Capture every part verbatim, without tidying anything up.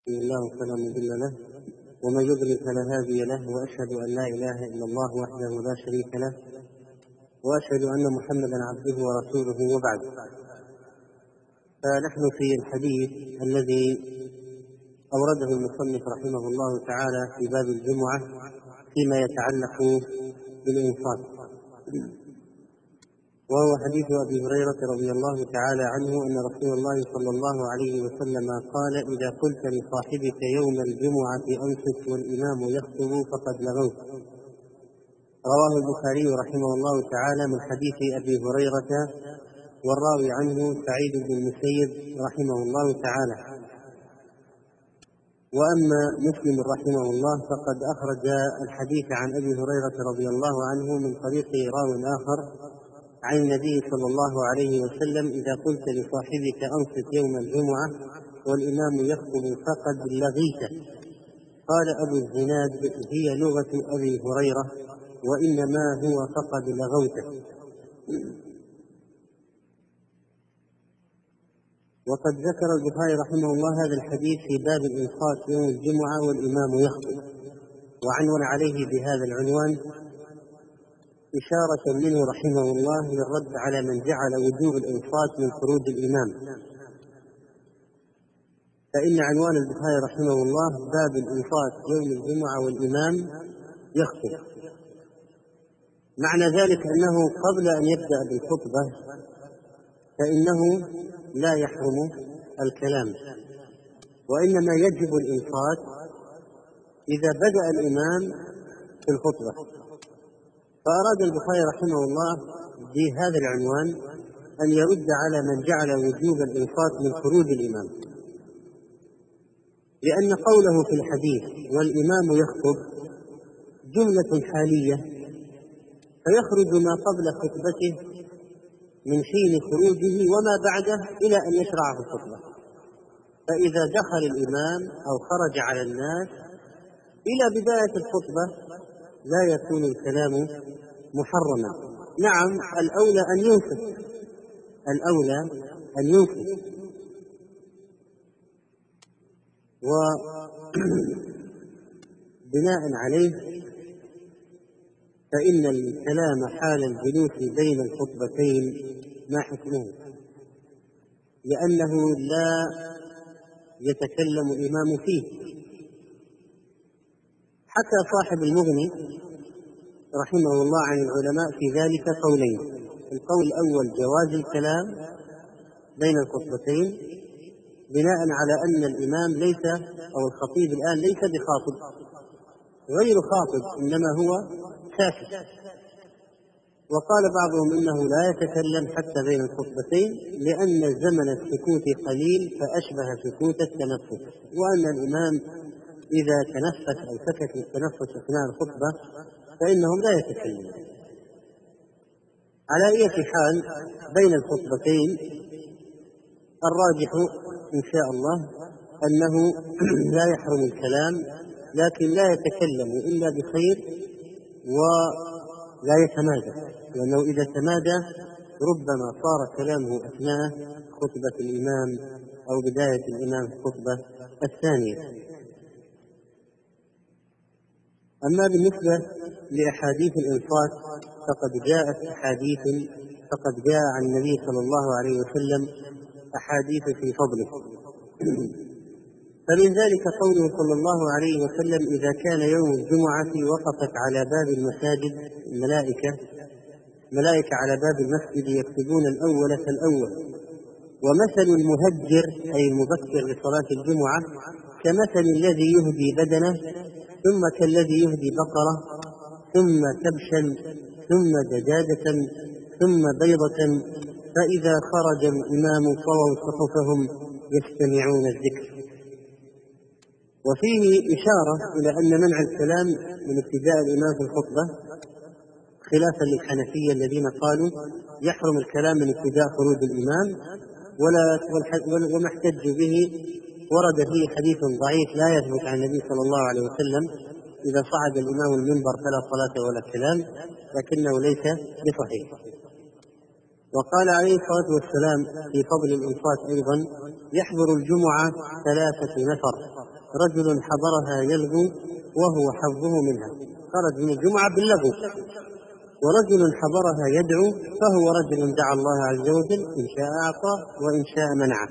بسم الله فلا مضل له ومن يضلل فلا هادي له، واشهد ان لا اله الا الله وحده لا شريك له، واشهد ان محمدا عبده ورسوله، وبعد. فنحن في الحديث الذي اورده المصنف رحمه الله تعالى في باب الجمعه فيما يتعلق بالانصات، وهو حديث ابي هريره رضي الله تعالى عنه ان رسول الله صلى الله عليه وسلم قال: اذا قلت لصاحبك يوم الجمعه انصت والامام يخطب فقد لغوت. رواه البخاري رحمه الله تعالى من حديث ابي هريره، والراوي عنه سعيد بن المسيب رحمه الله تعالى. واما مسلم رحمه الله فقد اخرج الحديث عن ابي هريره رضي الله عنه من طريق راو اخر عن النبي صلى الله عليه وسلم: إذا قلت لصاحبك أنصت يوم الجمعة والإمام يخطب فقد لغيت. قال أبو الزناد: هي لغة أبي هريرة، وإنما هو فقد لغوته. وقد ذكر البخاري رحمه الله هذا الحديث في باب الإنصات يوم الجمعة والإمام يخطب، وعنون عليه بهذا العنوان إشارة منه رحمه الله للرد على من جعل وجوب الإنصات من خروج الإمام. فإن عنوان البخاري رحمه الله باب الإنصات يوم الجمعة والإمام يخطب، معنى ذلك أنه قبل أن يبدأ بالخطبة فإنه لا يحرم الكلام، وإنما يجب الإنصات إذا بدأ الإمام في الخطبة. فأراد البخاري رحمه الله بهذا العنوان أن يرد على من جعل وجوب الإنصات من خروج الإمام، لأن قوله في الحديث والإمام يخطب جملة حالية، فيخرج ما قبل خطبته من حين خروجه وما بعده إلى أن يشرع في الخطبة. فإذا دخل الإمام أو خرج على الناس إلى بداية الخطبة لا يكون الكلام محرما. نعم، الأولى أن ينصت، الأولى أن ينصت وبناء عليه فإن الكلام حال الجلوس بين الخطبتين ما حكمه، لأنه لا يتكلم الإمام فيه. حتى صاحب المغني رحمه الله عن العلماء في ذلك قولين: القول الأول جواز الكلام بين الخطبتين بناء على أن الإمام ليس أو الخطيب الآن ليس بخاطب، غير خاطب، إنما هو ساكت. وقال بعضهم إنه لا يتكلم حتى بين الخطبتين لأن زمن السكوت قليل فأشبه سكوت التنفس، وأن الإمام إذا تنفس أو سكت التنفس أثناء الخطبة فإنهم لا يتكلمون. على أي حال بين الخطبتين الراجح إن شاء الله أنه لا يحرم الكلام، لكن لا يتكلم إلا بخير ولا يتمادى، لأنه إذا تمادى ربما صار كلامه أثناء خطبة الإمام أو بداية الإمام في الخطبة الثانية. أما بالنسبة لأحاديث الإنصات فقد جاءت أحاديث فقد جاء عن النبي صلى الله عليه وسلم أحاديث في فضله. فمن ذلك قوله صلى الله عليه وسلم: إذا كان يوم الجمعة وقفت على باب المساجد الملائكة ملائكة على باب المسجد يكتبون الأول فالأول، ومثل المهجر أي المبكر لصلاة الجمعة كمثل الذي يهدي بدنه ثم كالذي يهدي بقرة ثم كبشا ثم دجاجة ثم بيضة، فإذا خرج الإمام طووا صحفهم يستمعون الذكر. وفيه إشارة إلى أن منع الكلام من ابتداء الإمام في الخطبة خلافا للحنفية الذين قالوا يحرم الكلام من ابتداء خروج الإمام، ولا وما احتجوا به ورد فيه حديث ضعيف لا يثبت عن النبي صلى الله عليه وسلم: إذا صعد الإمام المنبر فلا صلاة ولا كلام، لكنه ليس بصحيح. وقال عليه الصلاة والسلام في فضل الإنصات أيضا: يحضر الجمعة ثلاثة نفر، رجل حضرها يلغو وهو حظه منها، خرج من الجمعة باللغو، ورجل حضرها يدعو فهو رجل دعا الله عز وجل، إن شاء أعطى وإن شاء منعه.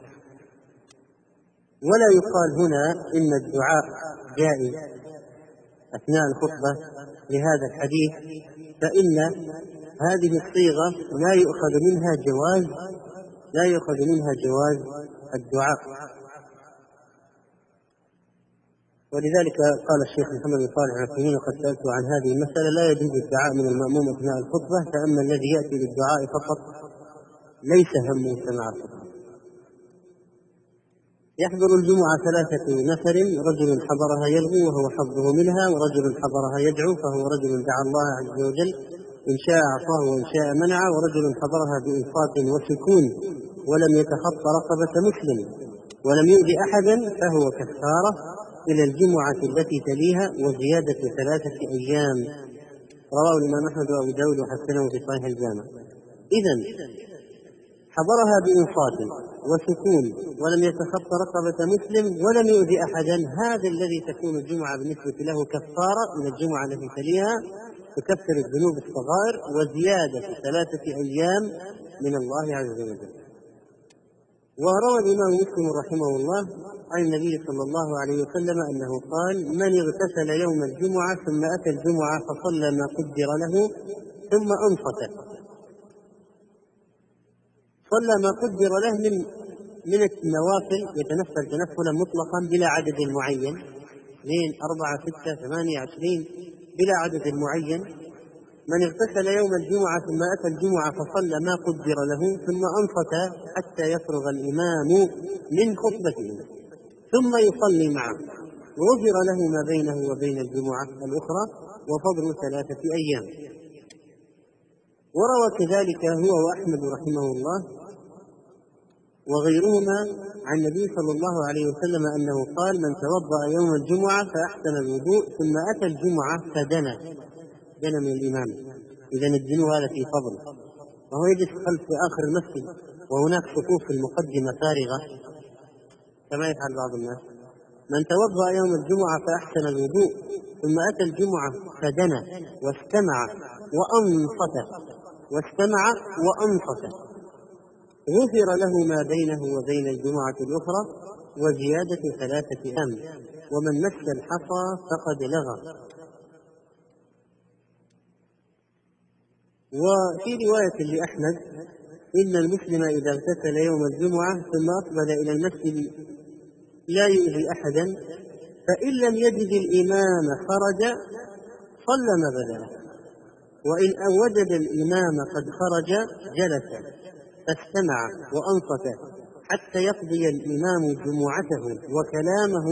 ولا يقال هنا إن الدعاء جائز أثناء الخطبة لهذا الحديث، فإن هذه الصيغة لا يؤخذ منها جواز لا يؤخذ منها جواز الدعاء. ولذلك قال الشيخ محمد بن صالح العثيمين وقد سألت عن هذه المسألة: لا يجوز الدعاء من المأموم أثناء الخطبة، فأما الذي يأتي بالدعاء فقط ليس همه سماع الخطبة. يحضر الجمعة ثلاثة نفر، رجل حضرها يلغو وهو حظه منها، ورجل حضرها يدعو فهو رجل دعا الله عز وجل، إن شاء أعطاه وإن شاء منعه، ورجل حضرها بإنصات وسكون ولم يتخطى رقبة مسلم ولم يؤذي أحدا فهو كفارة إلى الجمعة التي تليها وزيادة ثلاثة أيام. رواه الإمام أحمد وأبو داود وحسنه في صحيح الجامع. إذن حضرها بإنصات وسكون ولم يتخطى رقبة مسلم ولم يؤذي أحدا، هذا الذي تكون الجمعة بالنسبة له كفارة إلى الجمعة التي تليها، تكفر الذنوب الصغائر وزيادة ثلاثة أيام من الله عز وجل. وروى الإمام مسلم رحمه الله عن النبي صلى الله عليه وسلم أنه قال: من اغتسل يوم الجمعة ثم أتى الجمعة فصلى ما قدر له ثم أنصت، صلى ما قدر له من من النوافل، يتنفل تنفلا مطلقا بلا عدد معين، اثنين أربعة ستة ثمانية عشرين بلا عدد معين. من اغتسل يوم الجمعة ثم أتى الجمعة فصلى ما قدر له ثم أنصت حتى يفرغ الإمام من خطبته ثم يصلي معه، غفر له ما بينه وبين الجمعة الأخرى وفضل ثلاثة أيام. وروى كذلك هو وأحمد رحمه الله وغيرهما عن النبي صلى الله عليه وسلم أنه قال: من توضأ يوم الجمعة فأحسن الوضوء ثم أتى الجمعة فدنا دنا من الإمام. إذن الدنو هذا في فضل، وهو يجلس خلف في آخر المسجد وهناك صفوف في المقدمة فارغة كما يفعل بعض الناس. من توضأ يوم الجمعة فأحسن الوضوء ثم أتى الجمعة فدنا واستمع وأنصت واستمع وأنصت غفر له ما بينه وبين الجمعة الأخرى وزيادة ثلاثة أيام، ومن مس الحصى فقد لغى. وفي رواية لأحمد: إن المسلم إذا اغتسل يوم الجمعة ثم أقبل إلى المسجد لا يؤذي أحدا، فإن لم يجد الإمام خرج صلى ما بدا له، وإن وجد الإمام قد خرج جلس فاستمع وأنصت حتى يقضي الإمام جمعته وكلامه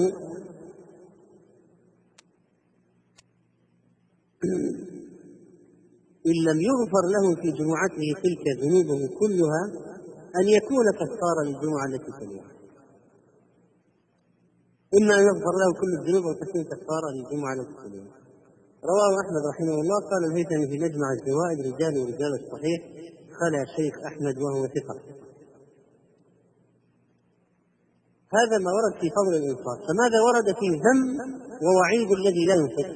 إن لم يغفر له في جمعته تلك ذنوبه كلها أن يكون كفارا للجمعة التي تليها، إما أن يغفر له كل الذنوب وتكون كفارا للجمعة التي تليها. رواه أحمد رحمه الله. قال الهيثمي في مجمع الزوائد: رجال ورجال الصحيح خلا الشيخ أحمد وهو ثقة. هذا ما ورد في فضل الإنصات. فماذا ورد في ذم ووعيد الذي لا ينصت؟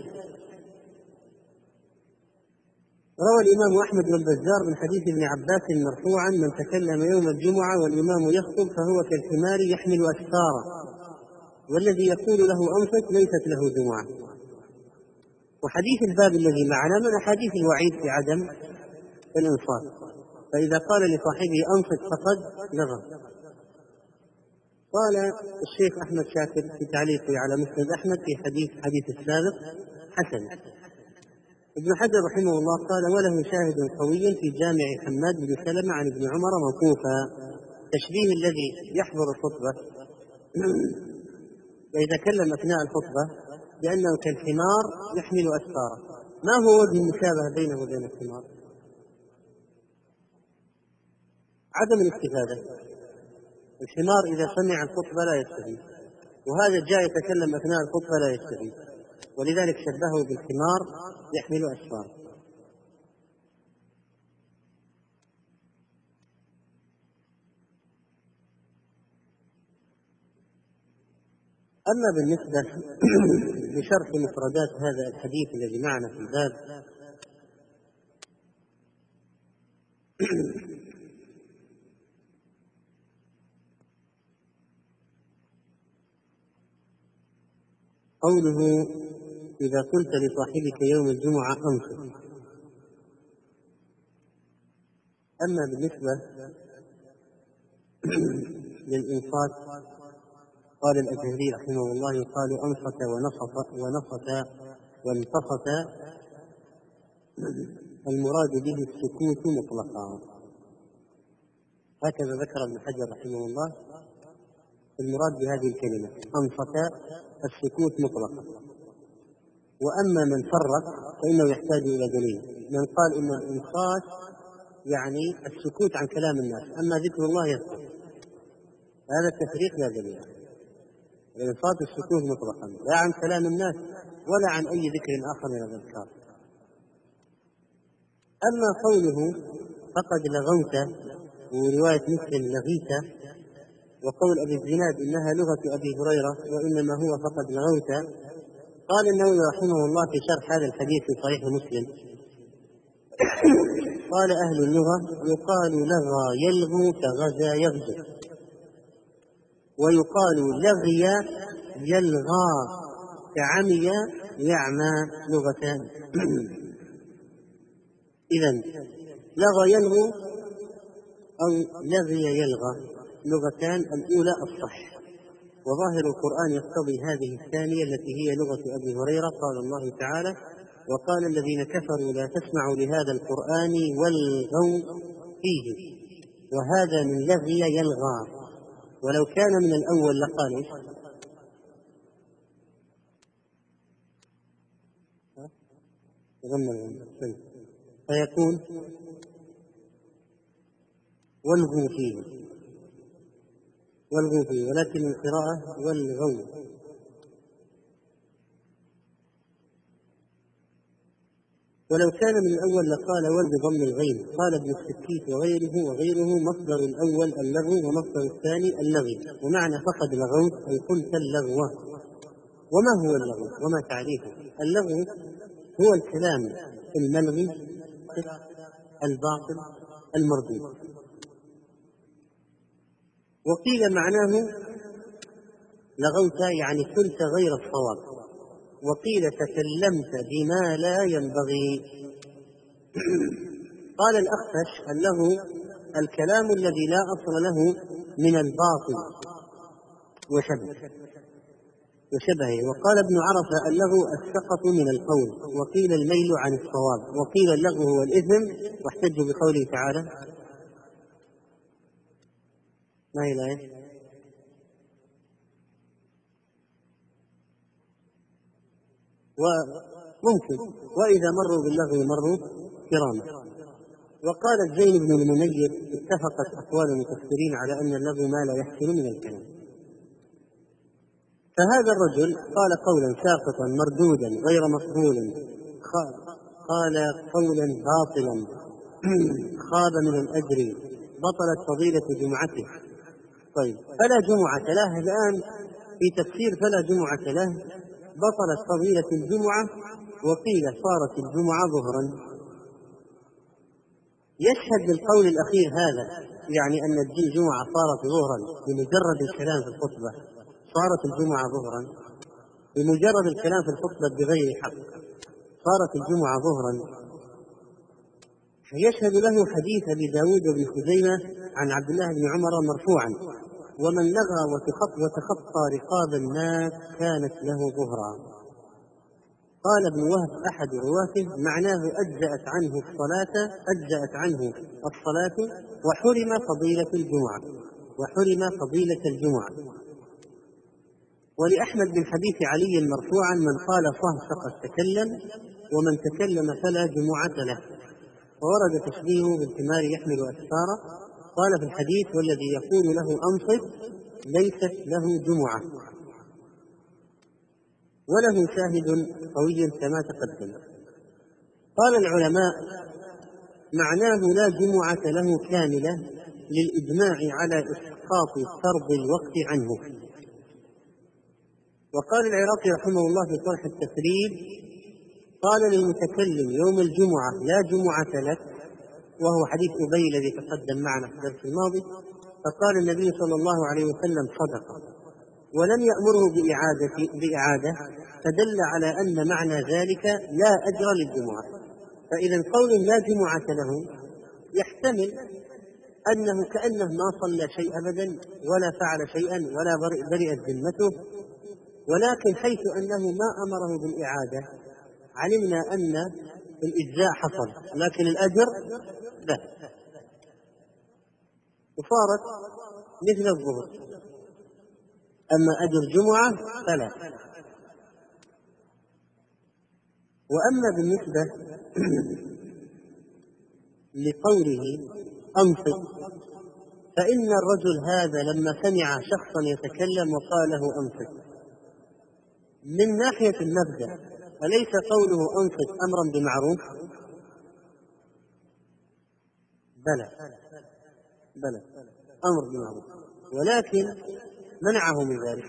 روى الإمام أحمد والبزار من حديث ابن عباس مرفوعا: من تكلم يوم الجمعة والإمام يخطب فهو كالحمار يحمل أسفارا، والذي يقول له أنصت ليست له جمعة. وحديث الباب الذي معنا من أحاديث الوعيد في عدم الإنصات، فإذا قال لصاحبه أنصت فقد لغى. قال الشيخ أحمد شاكر في تعليقه على مسند أحمد في حديث حديث السابق: حسن. ابن حجر رحمه الله قال: وله شاهد قوي في جامع حماد بن سلمة عن ابن عمر موقوفا. تشبيه الذي يحضر الخطبة ويتكلم أثناء الخطبة لأنه كالحمار يحمل أسفارا. ما هو وجه المشابهة بينه وبين الحمار؟ عدم الاستفادة. الحمار إذا سمع الخطبة لا يستفيد، وهذا جاء يتكلم أثناء الخطبة لا يستفيد، ولذلك شبهه بالحمار يحمل أسفار. أما بالنسبة لشرح مفردات هذا الحديث الذي معنا في الباب، قوله إذا قلت لصاحبك يوم الجمعة أنصت. أما بالنسبة للإنصات قال الأزهري رحمه الله يقال أنصت ونصت ونصت وانتصت، المراد به السكوت مطلقا. هكذا ذكر ابن حجر رحمه الله المراد بهذه الكلمة أنصت السكوت مطلقا. وأما من فرق فإنه يحتاج إلى دليل. من قال إن الإنصات يعني السكوت عن كلام الناس، أما ذكر الله يسكت، هذا التفريق لا دليل. الإنصات السكوت مطلقا لا عن كلام الناس ولا عن أي ذكر آخر من الأذكار. أما قوله فقد لغوت ورواية مسلم لغيت، وقول أبي الزناد إنها لغة أبي هريرة وإنما هو فقد لغوت، قال النووي رحمه الله في شرح هذا الحديث في صحيح مسلم قال أهل اللغة يقال لغى يلغو كغزا يغزو، ويقال لغي يلغى كعمي يعمى، لغتان. إذن لغى يلغو أو لغي يلغى لغتان، الأولى الصح، وظاهر القرآن يقتضي هذه الثانية التي هي لغة أبي هريرة. قال الله تعالى وقال الذين كفروا لا تسمعوا لهذا القرآن والغوا فيه، وهذا من لغي يلغى. ولو كان من الأول لقال إيش؟ فيكون والغوا فيه والغوا فيه، ولكن القراءة والغوا. ولو كان من الأول لقال ول بضم الغين. قال ابن السكيت وغيره وغيره مصدر الأول اللغو ومصدر الثاني اللغي، ومعنى فقد لغوت أي قلت اللغو. وما هو اللغو وما تعريفه؟ اللغو هو الكلام الملغي الباطل المردود. وقيل معناه لغوت يعني قلت غير الصواب، وقيل تكلمت بما لا ينبغي. قال الأخفش اللغو الكلام الذي لا أصل له من الباطل وشبه وشبهه. وقال ابن عرفة اللغو السقط من القول، وقيل الميل عن الصواب، وقيل اللغو هو الإثم، واحتجوا بقوله تعالى ما هي الآية؟ وممكن وإذا مروا باللغو مروا كراما. وقال الزين بن المنير اتفقت أقوال المفسرين على أن اللغو ما لا يحسن من الكلام. فهذا الرجل قال قولا ساقطا مردودا غير مقبول، قال قولا باطلا خاب من الأجر، بطلت فضيلة جمعته. طيب فلا جمعة له الآن في تفسير فلا جمعة له، بطلت فضيلة الجمعة، وقيل صارت الجمعة ظهرا. يشهد بالقول الأخير هذا يعني أن الجمعة صارت ظهرا بمجرد الكلام في الخطبة، صارت الجمعة ظهرا بمجرد الكلام في الخطبة بغير حق، صارت الجمعة ظهرا. يشهد له حديث أبي داود وابن خزيمة عن عبد الله بن عمر مرفوعا ومن لغى وتخطى رقاب الناس كانت له ظهرا. قال ابن وهب أحد رواته معناه أجزأت عنه الصلاة أجزأت عنه الصلاة وحرم فضيلة الجمعة وحرم فضيلة الجمعة. ولأحمد بن حديث علي مرفوعا من قال صهصق تكلم ومن تكلم فلا جمعة له. وورد تشبيهه بالحمار يحمل أسفارا. قال في الحديث والذي يقول له أنصت ليست له جمعة، وله شاهد قوي كما تقدم. قال العلماء معناه لا جمعة له كاملة للإجماع على إسقاط فرض الوقت عنه، وقال العراقي رحمه الله في شرح التفريد: قال للمتكلم يوم الجمعة: لا جمعة لك، وهو حديث أبي الذي تقدم معنا في الدرس الماضي. فقال النبي صلى الله عليه وسلم: صدق، ولم يأمره بإعادة, بإعادة فدل على أن معنى ذلك لا أجر للجمعة. فإذا قول لا جمعة له يحتمل أنه كأنه ما صلى شيء أبدا ولا فعل شيئا ولا برئت ذمته، ولكن حيث أنه ما أمره بالإعادة علمنا أن الإجزاء حصل، لكن الأجر لا. وصارت مثل الظهر، أما أجر جمعة فلا. وأما بالنسبة لقوله أنصت، فإن الرجل هذا لما سمع شخصا يتكلم وقال له أنصت، من ناحية المبدأ أليس قوله أنصت أمرا بمعروف؟ بلى بلى أمر بمعروف، ولكن منعه من ذلك.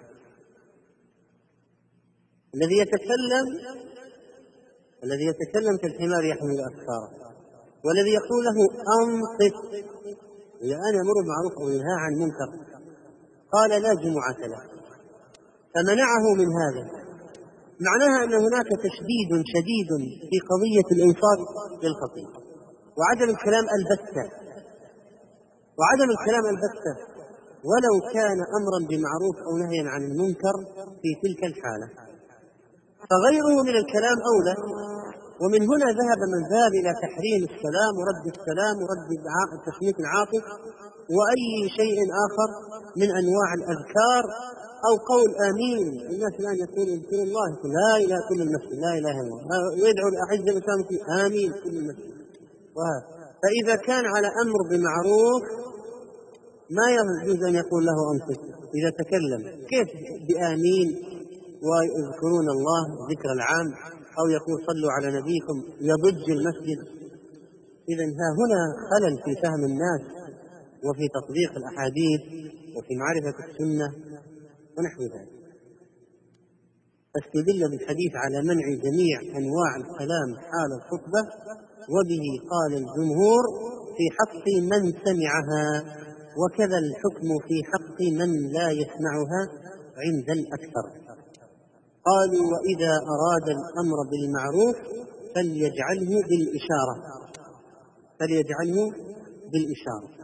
الذي يتكلم الذي يتكلم كالحمار يحمل أسفاره، والذي يقول له أنصت إذا أنا أمر بالمعروف أو ينهى عن منكر قال لا جمعة له، فمنعه من هذا، معناها أن هناك تشديد شديد في قضية الإنصات للخطيب وعدم الكلام البتة وعدم الكلام البتة ولو كان أمرا بمعروف أو نهيا عن المنكر في تلك الحالة، فغيره من الكلام أولى. ومن هنا ذهب من ذهب إلى تحريم السلام ورد السلام ورد تشميت العاطف وأي شيء آخر من أنواع الأذكار، أو قول آمين. الناس الآن يقول اذكر الله لا إله كل المسجد لا إله إلا الله، ويدعو الأعز الإسلام آمين كل المسجد. فإذا كان على أمر بمعروف ما يجوز أن يقول له أنصت إذا تكلم، كيف بآمين ويذكرون الله ذكر العام، أو يقول صلوا على نبيكم يضج المسجد؟ إذا ها هنا خلل في فهم الناس وفي تطبيق الأحاديث وفي معرفة السنة ونحو ذلك. فاستدل بالحديث على منع جميع أنواع الكلام حال الخطبة، وبه قال الجمهور في حق من سمعها، وكذا الحكم في حق من لا يسمعها عند الأكثر. قالوا وإذا أراد الأمر بالمعروف فليجعله بالإشارة فليجعله بالإشارة.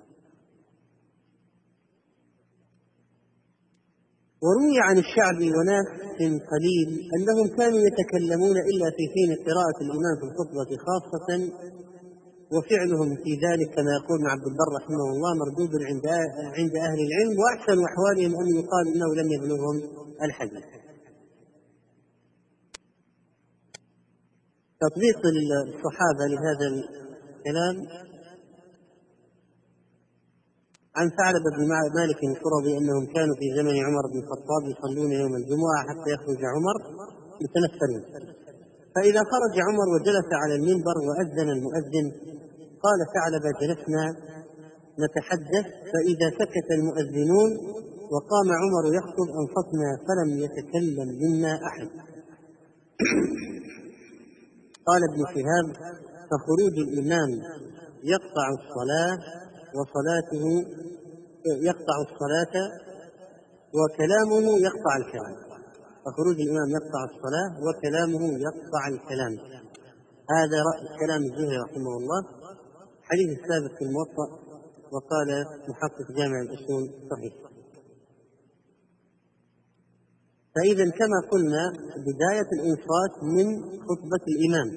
وروي عن الشعبي وناس قليل أنهم كانوا يتكلمون إلا في حين قراءة الإمام في الخطبة خاصة، وفعلهم في ذلك كما يقول ابن عبد البر رحمه الله مردود عند عند أهل العلم، وأحسن أحوالهم أن يقال إنه لم يبلغهم الحديث. تطبيق الصحابة لهذا الكلام: عن ثعلب بن مالك القرظي أنهم كانوا في زمن عمر بن الخطاب يصلون يوم الجمعة حتى يخرج عمر يتنفلون، فإذا خرج عمر وجلس على المنبر وأذن المؤذن قال ثعلب جلسنا نتحدث، فإذا سكت المؤذنون وقام عمر يخطب أنصتنا فلم يتكلم منا أحد. قال ابن شهاب: فخروج الإمام يقطع الصلاة وصلاته يقطع الصلاة وكلامه يقطع الكلام. فخروج الإمام يقطع الصلاة وكلامه يقطع الكلام. هذا رأي كلام الزهري رحمه الله، حديث السابق في الموطأ، وقال محقق جامع الأصول صحيح. فإذا كما قلنا بداية الإنصات من خطبة الإمام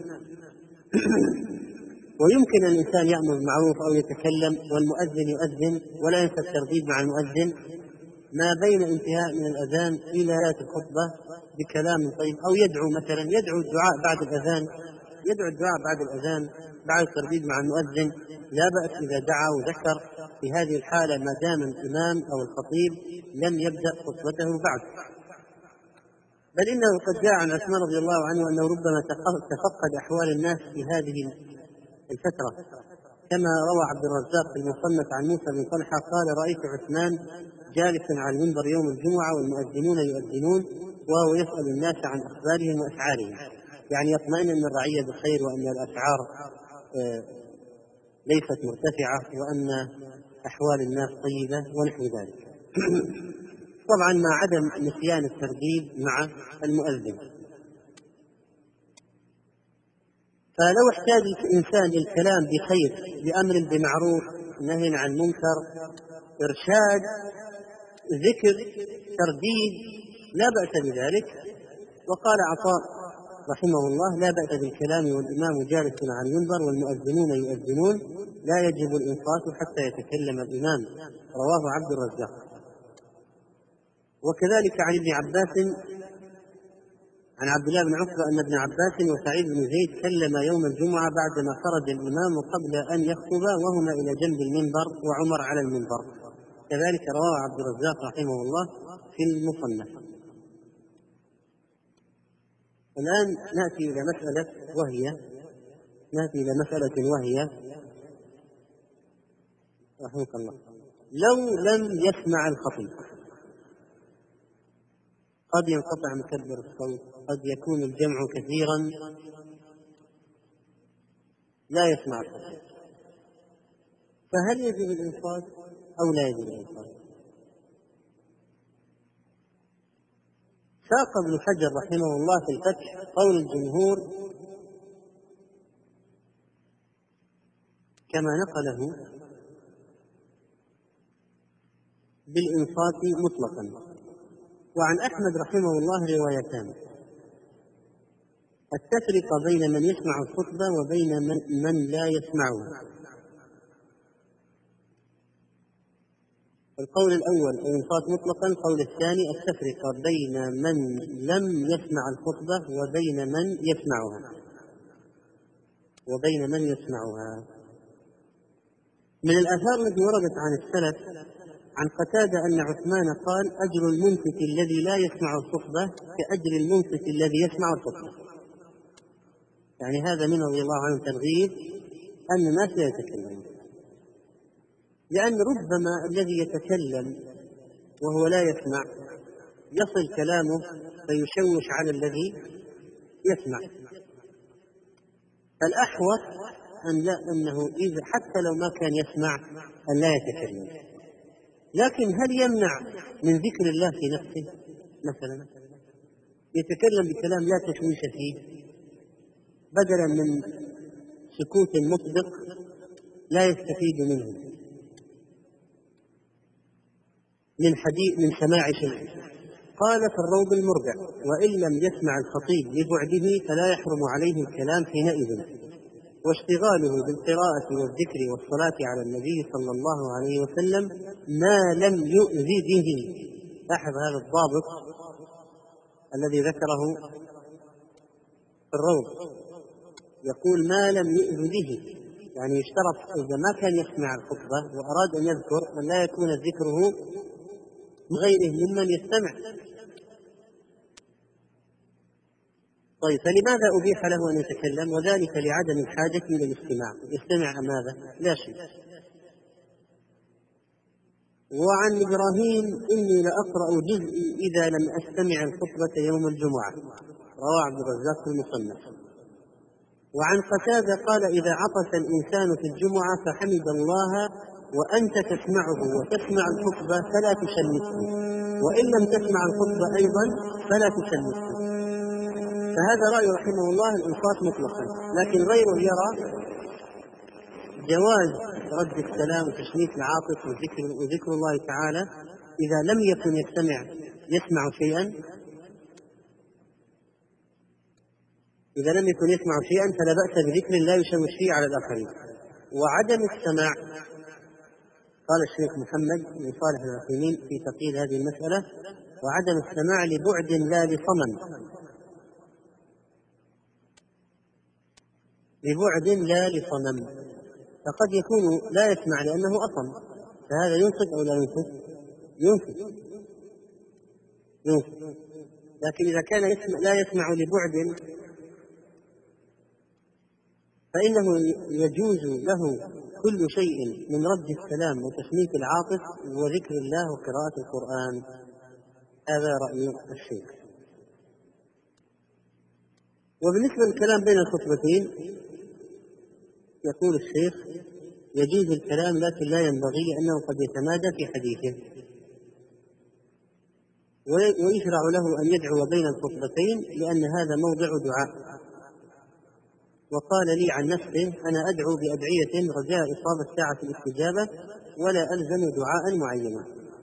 ويمكن أن الإنسان يأمر بالمعروف أو يتكلم والمؤذن يؤذن ولا ينسى الترديد مع المؤذن ما بين انتهاء من الأذان إلى نهاية الخطبة بكلام طيب، أو يدعو مثلا يدعو الدعاء بعد الأذان يدعو الدعاء بعد الأذان بعد الترديد مع المؤذن، لا بأس إذا دعا وذكر. في هذه الحالة ما دام الإمام أو الخطيب لم يبدأ خطبته بعد. بل إنه قد جاء عن عثمان رضي الله عنه أنه ربما تفقد أحوال الناس في هذه الفترة، كما روى عبد الرزاق في المصنف عن موسى بن طلحة قال: رأيت عثمان جالسا على المنبر يوم الجمعة والمؤذنون يؤذنون وهو يسأل الناس عن أخبارهم وأسعارهم، يعني يطمئن أن الرعية بخير وأن الأسعار ليست مرتفعة وأن أحوال الناس طيبة ونحو ذلك. طبعا مع عدم نسيان الترديد مع المؤذن. فلو احتاج الإنسان للكلام بخير، بأمر بمعروف، نهي عن منكر، إرشاد، ذكر، ترديد، لا بأس بذلك. وقال عطاء رحمه الله: لا بأس بالكلام والإمام جالس على المنبر والمؤذنون يؤذنون، لا يجب الإنصات حتى يتكلم الإمام. رواه عبد الرزاق. وكذلك عن ابن عباس عن عبد الله بن عتبة أن ابن عباس وسعيد بن زيد كلم يوم الجمعة بعدما خرج الإمام قبل أن يخطب وهما إلى جنب المنبر وعمر على المنبر. كذلك رواه عبد الرزاق رحمه الله في المصنف. الآن نأتي إلى مسألة وهي نأتي إلى مسألة وهي رحمك الله: لو لم يسمع الخطيب، قد ينقطع مكبر الصوت، قد يكون الجمع كثيرا لا يسمع الخطيب، فهل يجب الإنصات أو لا يجب الإنصات؟ ساق ابن حجر رحمه الله في الفتح قول الجمهور كما نقله بالإنصات مطلقا. وعن أحمد رحمه الله روايتان: التفرقة بين من يسمع الخطبة وبين من, من لا يسمعها. القول الأول الإنصات مطلقا. القول الثاني التفرقة بين من لم يسمع الخطبة وبين من يسمعها وبين من يسمعها. من الآثار التي وردت عن السلف عن قتادة أن عثمان قال: أجر المنصت الذي لا يسمع الخطبة كأجر المنصت الذي يسمع الخطبة. يعني هذا من رضي الله عنه ترغيب أن الناس لا يتكلمون، لأن ربما الذي يتكلم وهو لا يسمع يصل كلامه فيشوش على الذي يسمع. الأحوط أن لا أنه إذا حتى لو ما كان يسمع أن لا يتكلم. لكن هل يمنع من ذكر الله في نفسه؟ مثلا يتكلم بكلام لا تشويش فيه، بدلا من سكوت مطبق لا يستفيد منه من حديث من سماع شيء. قال في الروض المربع: وإن لم يسمع الخطيب لبعده فلا يحرم عليه الكلام حينئذ، واشتغاله بالقراءة والذكر والصلاة على النبي صلى الله عليه وسلم ما لم يؤذ به. لاحظ هذا الضابط الذي ذكره في الروض، يقول ما لم يؤذ به، يعني يشترط إذا ما كان يسمع الخطبة وأراد أن يذكر أن لا يكون ذكره غيره ممن يستمع. طيب، فلماذا أبيح له أن يتكلم؟ وذلك لعدم الحاجة إلى الاستماع. يستمع ماذا؟ لا شيء. وعن إبراهيم: إني لأقرأ جزئي إذا لم أستمع الخطبة يوم الجمعة. رواه عبد الرزاق في المصنف. وعن قتادة قال: إذا عطس الإنسان في الجمعة فحمد الله وأنت تسمعه وتسمع الخطبة فلا تشمته، وإن لم تسمع الخطبة أيضا فلا تشمته. فهذا رأي رحمه الله الإنصات مطلقا، لكن غيره يرى جواز رد السلام وتشميت العاطس وذكر, وذكر الله تعالى إذا لم يكن يستمع يسمع شيئا إذا لم يكن يسمع شيئا فلا بأس بذكر لا يشوش فيه على الآخرين. وعدم السماع، قال الشيخ محمد بن صالح العثيمين في تقييد هذه المسألة: وعدم السماع لبعد لا لصمم، لبعد لا لصمم، فقد يكون لا يسمع لأنه أصم، فهذا ينصت أو لا ينصت؟ ينصت ينصت. لكن إذا كان يسمع لا يسمع لبعد فإنه يجوز له كل شيء من رد السلام وتسمية العاطف وذكر الله وقراءة القرآن. هذا رأي الشيخ. وبالنسبة للكلام بين الخطبتين يقول الشيخ يجوز الكلام لكن لا ينبغي لأنه قد يتمادى في حديثه، ويشرع له أن يدعو بين الخطبتين لأن هذا موضع دعاء. وقال لي عن نفسه أنا أدعو بأدعية رجاء إصابة ساعة الاستجابة ولا ألزم دعاء معينا.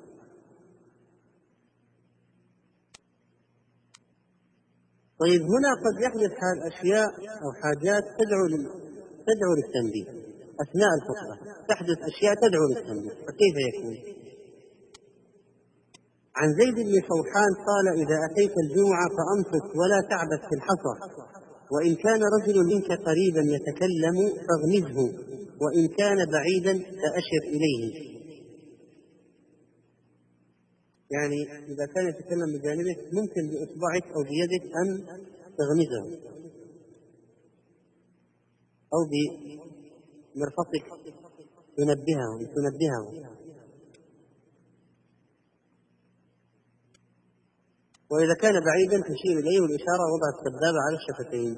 طيب هنا قد يحدث حال أشياء أو حاجات تدعو تدعو للتنبيه أثناء الخطبة، تحدث أشياء تدعو للتنبيه، فكيف يكون؟ عن زيد بن صوحان قال إذا أتيت الجمعة فأنصت ولا تعبث في الحصى، وإن كان رجل منك قريبا يتكلم فاغمزه، وإن كان بعيدا فأشر إليه. يعني إذا كان يتكلم بجانبك ممكن بإصبعك أو بيدك أن تغمزه أو بمرفقك تنبهه تنبهه وإذا كان بعيدا تشير إليه والإشارة وضع السبابة على الشفتين.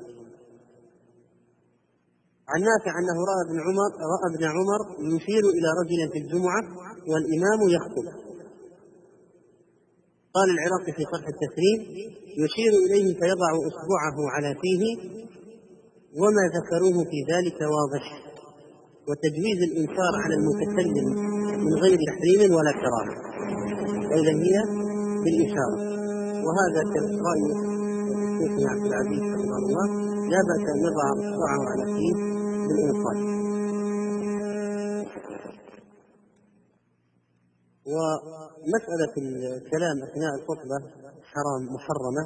عن نافع أنه رأى ابن عمر رأى ابن عمر يشير إلى رجل في الجمعة والإمام يخطب. قال العراقي في شرح التسريب يشير إليه فيضع إصبعه على فيه، وما ذكروه في ذلك واضح، وتجويز الإنكار على المتكلم من غير تحريم ولا كراهة، وإذا هي بالإشارة. وهذا كرأي الشيخ عبد العزيز رحمه الله لا بأس أن يضع إصبعه على فيه بالإنصات. ومسألة الكلام أثناء الخطبة حرام محرمة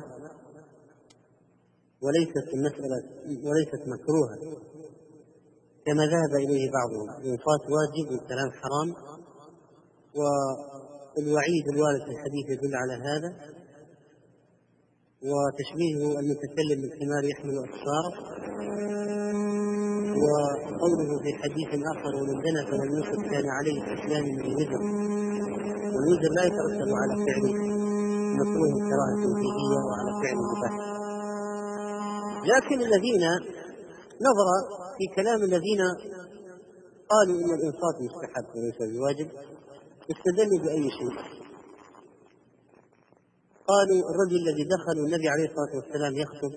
وليست المسألة وليست مكروهة كما ذهب إليه بعضهم. الإنصات واجب والكلام حرام، والوعيد الوارد في الحديث يدل على هذا، وتشبيه المتكلم بالحمار يحمل أسفاره، وقوله في حديث آخر ومن زنى فمن يشرك كان عليه كسلان من الوزر، والوزر لا يترتب على فعل مكروه كراهة فيهية وعلى فعل مباح. لكن الذين نظر في كلام الذين قالوا إن الإنصات مستحب وليس بواجب استدلوا بأي شيء. قالوا الرجل الذي دخل النبي عليه الصلاة والسلام يخطب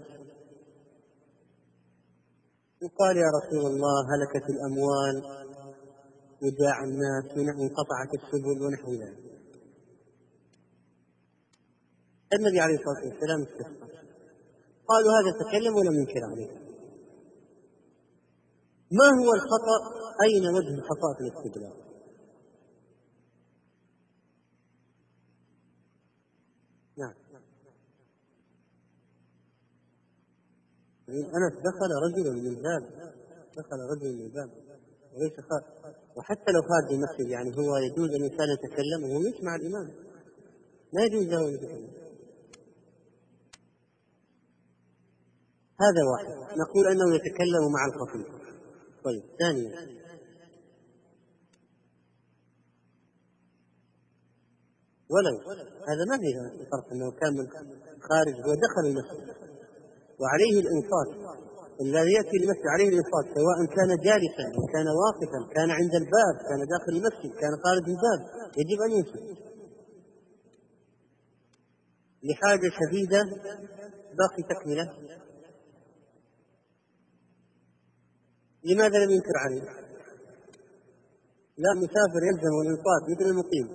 وقال يا رسول الله هلكت الأموال وجاع الناس وانقطعت السبل ونحو ذلك، النبي عليه الصلاة والسلام استسقى. قالوا هذا تكلم ولم ينكر عليه. ما هو الخطأ؟ أين وجه الخطأ في الاستدلال؟ نعم. أنس دخل رجل من الباب دخل رجل من الباب وليس خارج، وحتى لو خارج المسجد يعني هو يجوز أن الإنسان يتكلم وهو يسمع الإمام، لا يجوز له أن يتكلم. هذا واحد نقول أنه يتكلم مع الخطيب. طيب ثانيا ولو هذا ما فيه فرق أنه كان من خارج ودخل المسجد وعليه الإنصات، الذي يأتي المسجد عليه الإنصات سواء كان جالسا أو كان واقفا، كان عند الباب، كان داخل المسجد، كان خارج الباب، يجب أن ينصت لحاجة شديدة. باقي تكملة. لماذا لم ينكر عليه؟ لا، مسافر يلزم الإنصات مثل المقيم،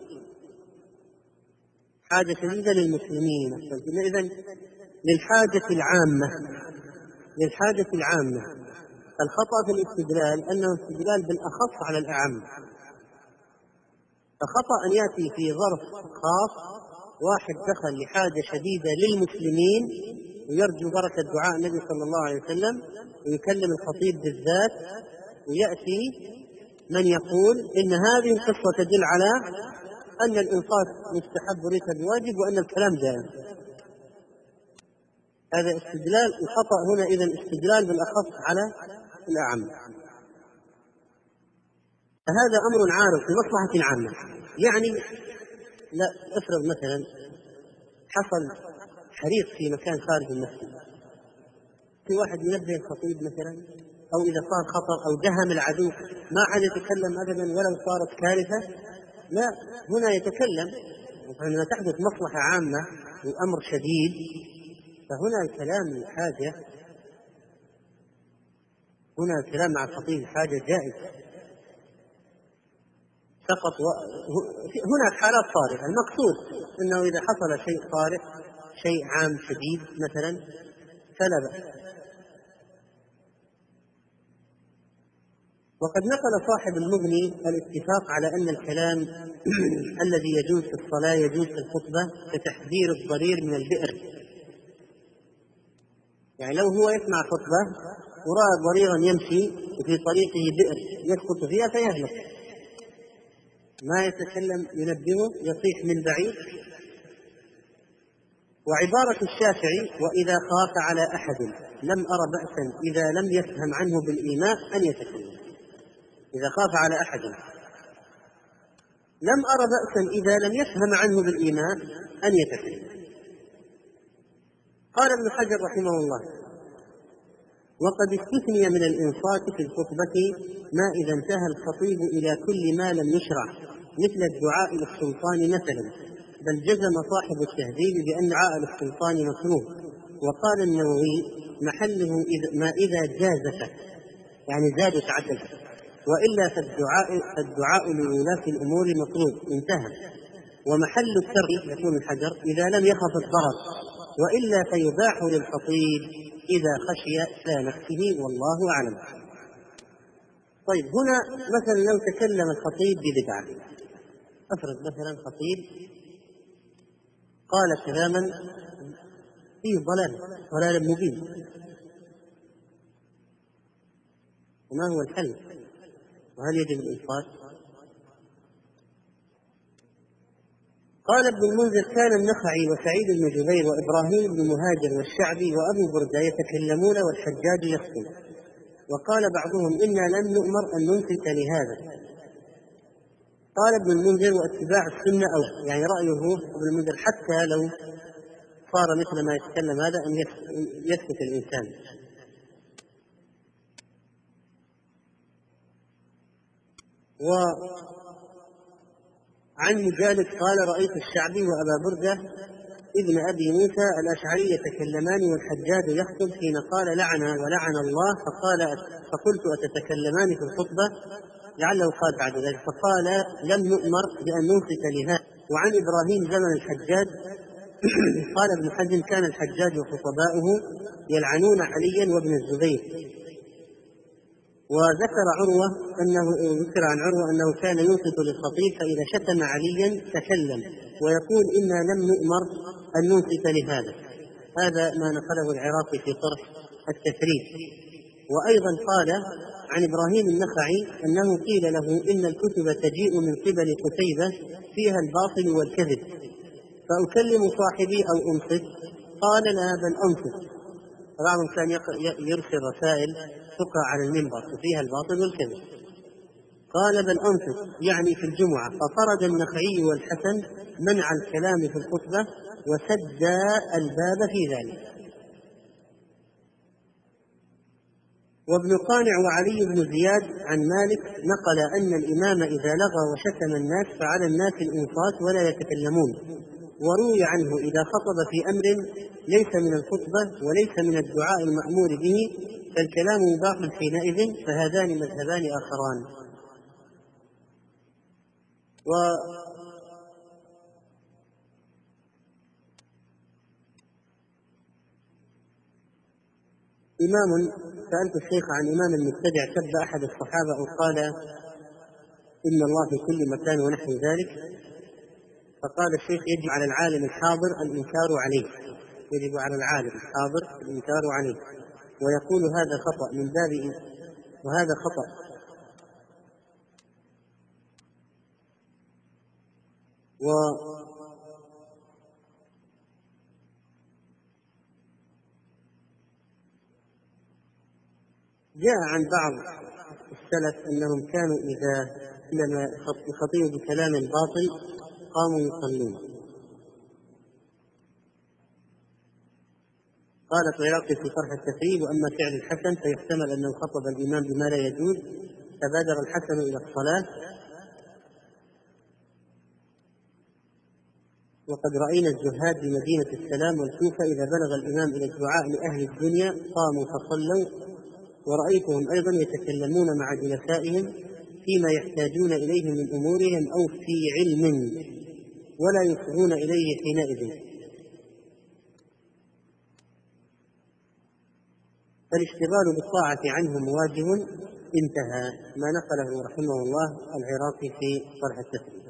حاجة شديدة للمسلمين. إذن للحاجة العامة للحاجة العامة الخطأ في الاستدلال أنه استدلال بالأخص على الأعم، فخطأ أن يأتي في ظرف خاص واحد دخل لحاجة شديدة للمسلمين ويرجو بركة دعاء النبي صلى الله عليه وسلم ويكلم الخطيب بالذات، ويأتي من يقول إن هذه القصة تدل على أن الإنصات مستحب وليس بواجب وأن الكلام جائز. هذا استدلال. الخطأ هنا إذن استدلال بالأخص على الأعم. فهذا أمر عارض في مصلحة عامة. يعني لا افرض مثلا حصل حريق في مكان خارج المسجد، في واحد ينبه الخطيب مثلا، أو إذا صار خطر أو دهم العدو ما عاد يتكلم أبدا ولو صارت كارثة، لا، هنا يتكلم. لما تحدث مصلحة عامة وأمر شديد فهنا الكلام الحاجة، هنا الكلام مع الخطيب حاجة جائز فقط. و... هناك حالات طارئة، المقصود أنه إذا حصل شيء طارئ شيء عام شديد مثلا فلا بأس. وقد نقل صاحب المغني الاتفاق على أن الكلام الذي يجوز في الصلاة يجوز في الخطبة كتحذير الضرير من البئر. يعني لو هو يسمع خطبة ورأى ضريرا يمشي وفي طريقه بئر يسقط فيها فيهلك، ما يتكلم ينبهه يصيح من بعيد. وعبارة الشافعي وإذا خاف على أحد لم أر بأسا إذا لم يفهم عنه بالإيماء أن يتكلم. إذا خاف على أحد لم أر بأسا إذا لم يفهم عنه بالإيماء أن يتكلم. قال ابن حجر رحمه الله: وقد استثني من الإنصات في الخطبة ما إذا انتهى الخطيب إلى كل ما لم يشرع مثل الدعاء للسلطان مثلا، بل جزم صاحب التهذيب بأن دعاء للسلطان مكروه. وقال النووي: محله ما إذا جازت، يعني زاد عدد، وإلا فالدعاء, فالدعاء لولاة الأمور مطلوب، انتهى. ومحل الترك يكون الحجر إذا لم يخف الضرر، وإلا فيباح للخطيب إذا خشي لا نفسه، والله أعلم. طيب، هنا مثلا لو تكلم الخطيب ببدعة، أفرض مثلا خطيب قال كلاما فيه ضلال ضلال مبين، وما هو الحل؟ وهل يجب الإنصات؟ قال ابن المنذر: كان النخعي وسعيد بن جبير وإبراهيم بن مهاجر والشعبي وأبو بردة يتكلمون والحجاج يخطب. وقال بعضهم: إنا لم نؤمر أن ننصت لهذا. قال ابن المنذر: واتباع السنة أو، يعني رأيه ابن المنذر حتى لو صار مثل ما يتكلم هذا أن يسكت الإنسان. وعن مجالد قال: رأيت الشعبي وأبا بردة ابن أبي موسى الأشعري يتكلمان والحجاج يخطب حين قال: لعن ولعن الله. فقال: فقلت: أتتكلمان في الخطبة؟ لعله قال بعد ذلك، فقال: لم نؤمر بأن ننصت لهذا. وعن إبراهيم زمن الحجاج قال ابن حزم: كان الحجاج وخطباؤه يلعنون عليا وابن الزبير. وذكر عروة أنه ذكر عن عروة أنه كان ينصت للخطيب فإذا شتم عليا تكلم ويقول: إنا لم نؤمر أن ننصت لهذا. هذا ما نقله العراقي في طرح التثريب. وأيضا قال عن إبراهيم النخعي أنه قيل له: إن الكتب تجيء من قبل قتيبة فيها الباطل والكذب، فأكلم صاحبي أو أنصت؟ قال: لا، بل أنصت. بعضهم كان يرسل رسائل تقع على المنبر وفيها الباطل والكذب. قال: بل أنصت، يعني في الجمعة. فطرد النخعي والحسن منع الكلام في الخطبة وسد الباب في ذلك. وابن قانع وعلي بن زياد عن مالك نقل أن الإمام إذا لغى وشتم الناس فعلى الناس الإنصات ولا يتكلمون. وروي عنه: إذا خطب في أمر ليس من الخطبة وليس من الدعاء المأمور به فالكلام مباح حينئذ. فهذان مذهبان آخران. وإمام سألت الشيخ عن إمام المبتدع سب أحد الصحابة وقال: إن الله في كل مكان ونحو ذلك. فقال الشيخ: يجب على العالم الحاضر الإنكار عليه، يجب على العالم الحاضر الإنكار عليه. ويقول: هذا خطأ من باب، وهذا خطأ. وجاء عن بعض السلف أنهم كانوا إذا لما يخطبوا بكلام باطل قاموا يصلون. قال العراقي في شرح التثريب: وأما فعل الحسن فيحتمل أنه خطب الإمام بما لا يجوز فبادر الحسن إلى الصلاة، وقد رأينا الزهاد بمدينة السلام والكوفة إذا بلغ الإمام إلى الدعاء لأهل الدنيا قاموا فصلوا، ورأيتهم أيضا يتكلمون مع جلسائهم فيما يحتاجون إليه من أمورهم أو في علم ولا يصغون إليه حينئذ، فالاشتغال بالطاعة عنهم واجب. انتهى ما نقله رحمه الله العراقي في شرح التثريب.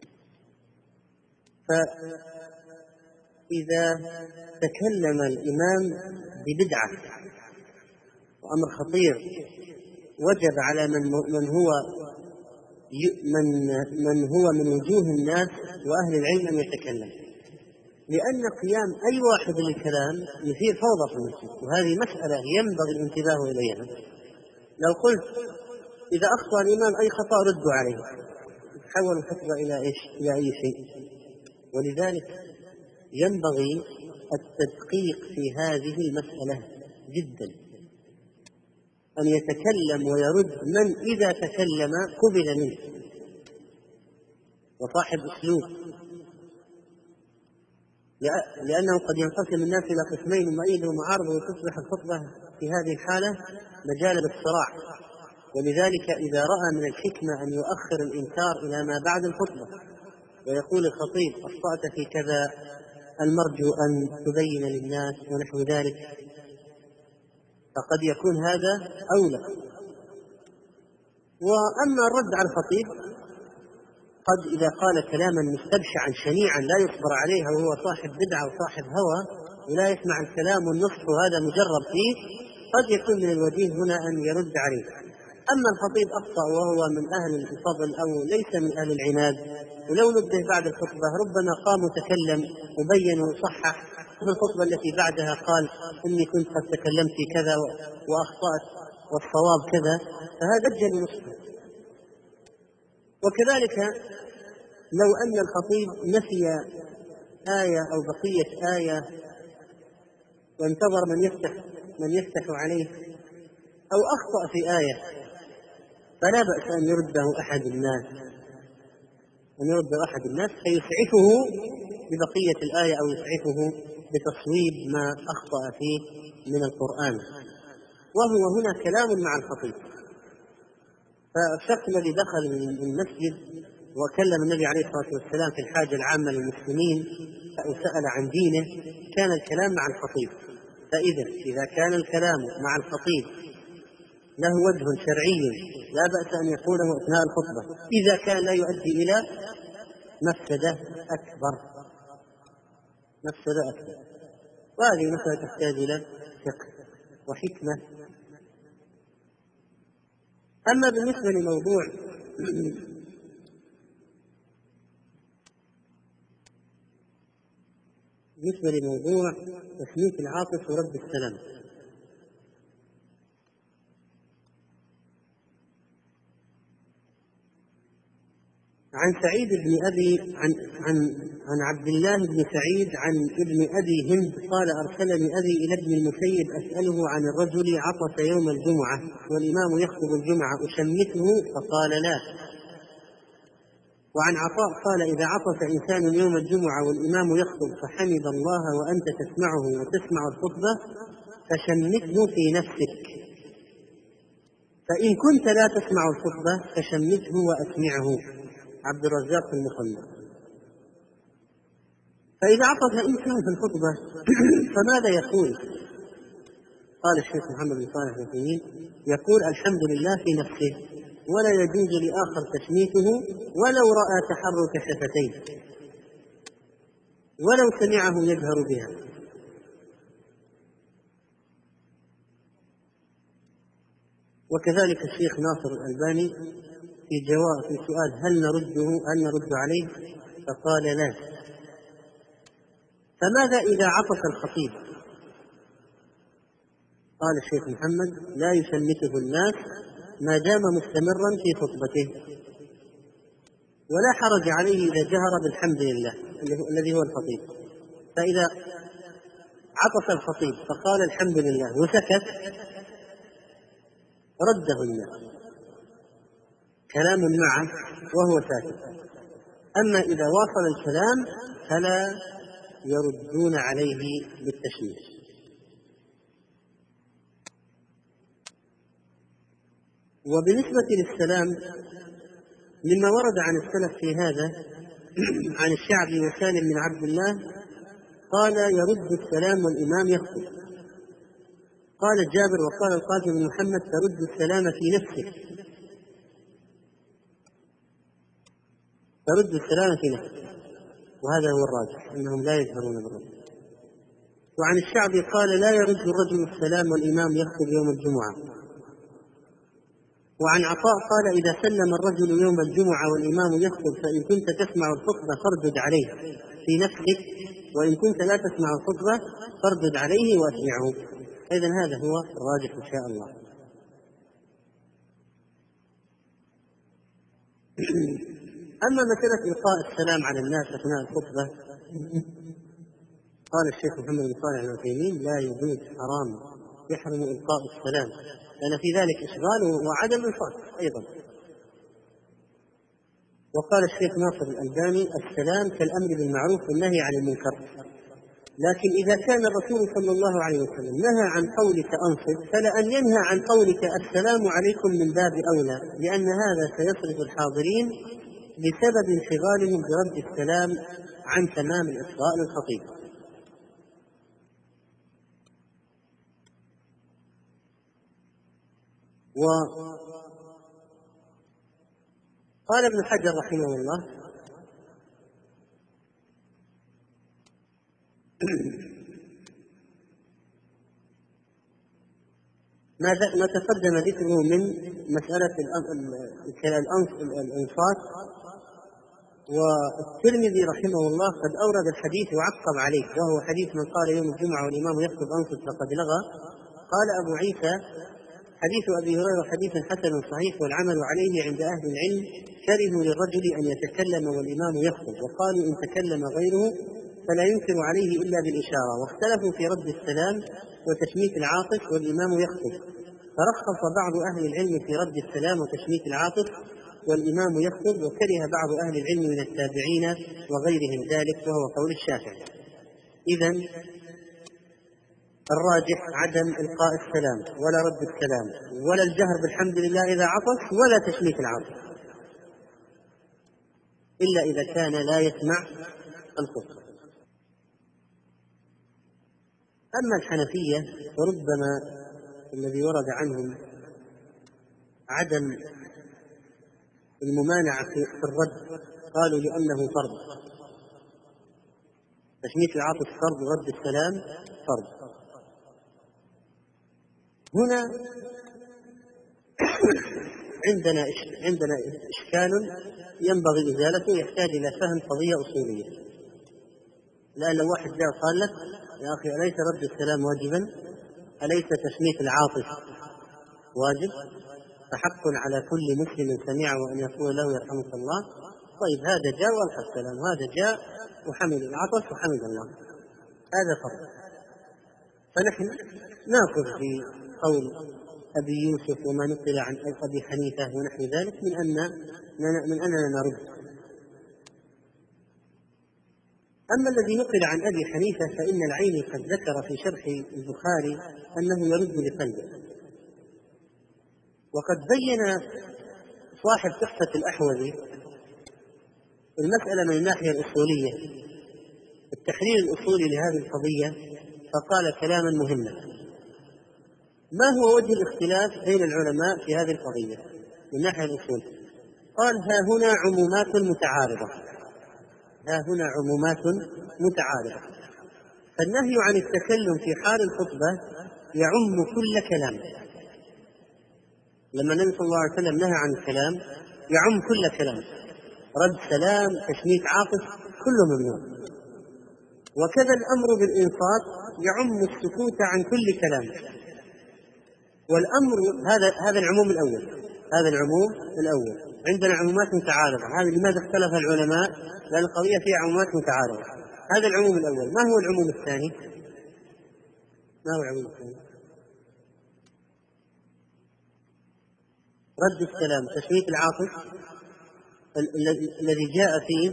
فإذا تكلم الإمام ببدعة وأمر خطير وجب على من من هو من من هو من وجوه الناس وأهل العلم أن يتكلم، لأن قيام أي واحد للكلام يثير فوضى في المسجد، وهذه مسألة ينبغي الانتباه إليها. لو قلت إذا أخطأ الإمام أي خطأ ردوا عليه، تحول الخطبة إلى إيش؟ إلى أي شيء. ولذلك ينبغي التدقيق في هذه المسألة جدا، أن يتكلم ويرد من إذا تكلم قبل منه، وصاحب أسلوب، لأنه قد ينقسم الناس إلى قسمين: مؤيد ومعارض، وتصبح الخطبة في هذه الحالة مجال للصراع. ولذلك إذا رأى من الحكمة أن يؤخر الإنكار إلى ما بعد الخطبة ويقول الخطيب: أخطأت في كذا، المرجو أن تبين للناس ونحو ذلك، فقد يكون هذا أولى. وأما الرد على الخطيب قد إذا قال كلاما مستبشعا شنيعا لا يصبر عليه وهو صاحب بدعة وصاحب هوى ولا يسمع الكلام والنصح وهذا مجرب فيه، قد يكون من الوجيه هنا أن يرد عليه. أما الخطيب أخطأ وهو من أهل الفضل أو ليس من أهل العناد، ولو نبه بعد الخطبة ربما قام وتكلم وبين وصحح في الخطبة التي بعدها قال: إني كنت قد تكلمت في كذا وأخطأت والصواب كذا، فهذا أجل نصحه. وكذلك لو أن الخطيب نسي آية أو بقية آية وانتظر من يفتح من يفتح عليه أو أخطأ في آية، فلا بأس أن يرده أحد الناس أن يرد أحد الناس فيسعفه ببقية الآية أو يسعفه بتصويب ما أخطأ فيه من القرآن، وهو هنا كلام مع الخطيب. فالشخص الذي دخل المسجد وكلم النبي عليه الصلاة والسلام في الحاجة العامة للمسلمين أو سأل عن دينه كان الكلام مع الخطيب. فإذا إذا كان الكلام مع الخطيب له وجه شرعي لا بأس أن يقوله أثناء الخطبة إذا كان لا يؤدي إلى مفسدة أكبر مفسدة أكبر وهذه مسألة تحتاج إلى فقه وحكمة. أما بالنسبة لموضوع بالنسبة لموضوع تسمية العاطف ورد السلام، عن سعيد بن أبي عن عن عن عبد الله بن سعيد عن ابن أبي هند قال: أرسلني أبي إلى ابن المسيب أسأله عن الرجل عطس يوم الجمعة والإمام يخطب الجمعة أشمته؟ فقال: لا. وعن عطاء قال: إذا عطس إنسان يوم الجمعة والإمام يخطب فحمد الله وأنت تسمعه وتسمع الخطبة فشمته في نفسك، فإن كنت لا تسمع الخطبة فشمته وأسمعه. عبد الرزاق في المصنف. فإذا عطس إنسان في الخطبة فماذا يقول؟ قال الشيخ محمد بن صالح العثيمين: يقول الحمد لله في نفسه، ولا يجوز لآخر تشميته ولو رأى تحرك شفتيه ولو سمعه يجهر بها. وكذلك الشيخ ناصر الألباني في جواب في سؤال هل نرده هل نرد عليه فقال: لا. فماذا إذا عطس الخطيب؟ قال الشيخ محمد: لا يشمته الناس ما دام مستمرا في خطبته، ولا حرج عليه إذا جهر بالحمد لله الذي هو الخطيب. فإذا عطس الخطيب فقال الحمد لله وسكت رده الناس كلام معه وهو ساكت. أما إذا واصل الكلام فلا يردون عليه بالتشميش. وبالنسبة للسلام مما ورد عن السلف في هذا عن الشعبي وسالم بن عبد الله قال يرد السلام والإمام يخطب. قال جابر وقال القاسم بن محمد ترد السلام في نفسك، ترد السلام في نفسك، وهذا هو الراجح أنهم لا يجهرون بالرد. وعن الشعبي قال لا يرد الرجل السلام والإمام يخطب يوم الجمعة. وعن عطاء قال إذا سلم الرجل يوم الجمعة والإمام يخطب فإن كنت تسمع الخطبة فاردد عليه في نفسك، وإن كنت لا تسمع الخطبة فاردد عليه وأسمعه. إذن هذا هو الراجح إن شاء الله. أما مسألة إلقاء السلام على الناس أثناء الخطبة قال الشيخ محمد بن صالح العثيمين لا يجوز، حرام، يحرم إلقاء السلام، لأن في ذلك إشغال وعدم إنصاف أيضا. وقال الشيخ ناصر الألباني السلام كالأمر بالمعروف والنهي عن المنكر، لكن إذا كان الرسول صلى الله عليه وسلم نهى عن قولك أنصت فلأن ينهى عن قولك السلام عليكم من باب أولى، لأن هذا سيصرف الحاضرين بسبب انشغالهم برد السلام عن تمام الإصغاء للخطيب. وقال ابن حجر رحمه الله ما تقدم ذكره من مسألة الأنصات. والترمذي رحمه الله قد أورد الحديث وعقب عليه، وهو حديث من قال يوم الجمعة والإمام يخطب أنصت فقد لغى. قال أبو عيسى حديث أبي هريرة حديث حسن صحيح والعمل عليه عند أهل العلم، كرهوا للرجل أن يتكلم والإمام يخطب، وقالوا إن تكلم غيره فلا ينكر عليه إلا بالإشارة، واختلفوا في رد السلام وتشميت العاطف والإمام يخطب، فرخص بعض أهل العلم في رد السلام وتشميت العاطف والإمام يخطب، وكره بعض أهل العلم من التابعين وغيرهم ذلك، وهو قول الشافعي. إذن الراجح عدم إلقاء السلام ولا رد السلام ولا الجهر بالحمد لله إذا عطس ولا تشميت العاطف، إلا إذا كان لا يسمع الخطبة. أما الحنفية فربما الذي ورد عنهم عدم الممانعة في الرد، قالوا لأنه فرض، تشميت العاطف فرض ورد السلام فرض. هنا عندنا عندنا إشكال ينبغي إزالته، يحتاج إلى فهم قضية أصولية. لأن لو واحد جاء قال لك يا أخي أليس رد السلام واجبا؟ أليس تشميت العاطف واجب؟ فحق على كل مسلم سمعه أن يقول له يرحمك الله. طيب هذا جاء وألقى السلام، وهذا جاء وحمد العطف وحمد الله، هذا فرق. فنحن نأخذ في قول أبي يوسف وما نقل عن أبي حنيفة ونحو ذلك من أن من أننا نرد. أما الذي نقل عن أبي حنيفة فإن العيني قد ذكر في شرح البخاري أنه يرد لقلبه، وقد بين صاحب تحفة الأحوذي المسألة من الناحية الأصولية، التحليل الأصولي لهذه القضية، فقال كلاما مهما: ما هو وجه الاختلاف بين العلماء في هذه القضية من ناحية الأصول؟ قال: ها هنا عمومات متعارضة، ها هنا عمومات متعارضة. فالنهي عن التكلم في حال الخطبة يعم كل كلام. لما النبي صلى الله عليه وسلم نهى عن الكلام يعم كل كلام، رد سلام، تشميت عاطف، كله ممنوع. وكذا الأمر بالإنصات يعم السكوت عن كل كلام. والأمر هذا هذا العموم الأول. هذا العموم الأول. عندنا عمومات متعارضة، هذه لماذا اختلف العلماء؟ لأن القضية فيها عمومات متعارضة. هذا العموم الأول. ما هو العموم الثاني؟ ما هو العموم الثاني؟ رد السلام، تشميت العاطف الذي جاء فيه